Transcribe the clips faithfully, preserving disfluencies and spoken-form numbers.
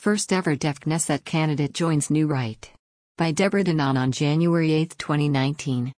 First ever Deaf Knesset candidate joins New Right. By Deborah Danon on January eighth, twenty nineteen.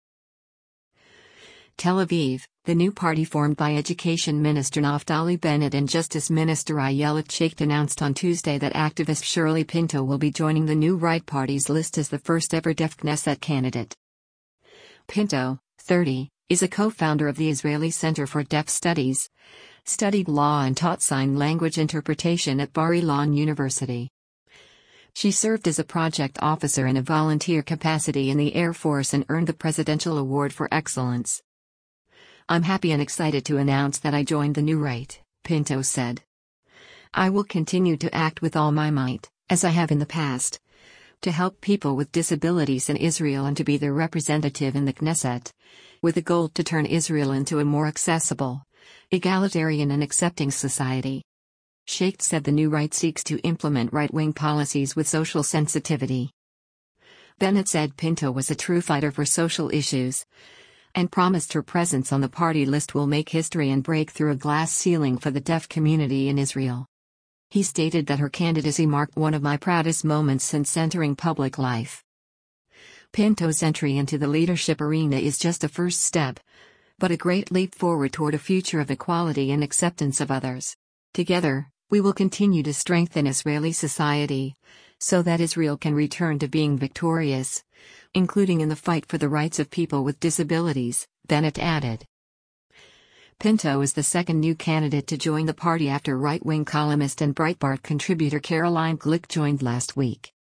Tel Aviv, the new party formed by Education Minister Naftali Bennett and Justice Minister Ayelet Sheikh announced on Tuesday that activist Shirley Pinto will be joining the New Right Party's list as the first ever Deaf Knesset candidate. Pinto, thirty, is a co-founder of the Israeli Center for Deaf Studies, studied law and taught sign language interpretation at Bar-Ilan University. She served as a project officer in a volunteer capacity in the Air Force and earned the Presidential Award for Excellence. "I'm happy and excited to announce that I joined the New Right," Pinto said. "I will continue to act with all my might, as I have in the past, to help people with disabilities in Israel and to be their representative in the Knesset, with a goal to turn Israel into a more accessible, egalitarian and accepting society." Sheikh said the New Right seeks to implement right-wing policies with social sensitivity. Bennett said Pinto was a true fighter for social issues, and promised her presence on the party list will make history and break through a glass ceiling for the deaf community in Israel. He stated that her candidacy marked one of my proudest moments since entering public life. Pinto's entry into the leadership arena is just a first step, but a great leap forward toward a future of equality and acceptance of others. Together, we will continue to strengthen Israeli society, so that Israel can return to being victorious, including in the fight for the rights of people with disabilities, Bennett added. Pinto is the second new candidate to join the party after right-wing columnist and Breitbart contributor Caroline Glick joined last week.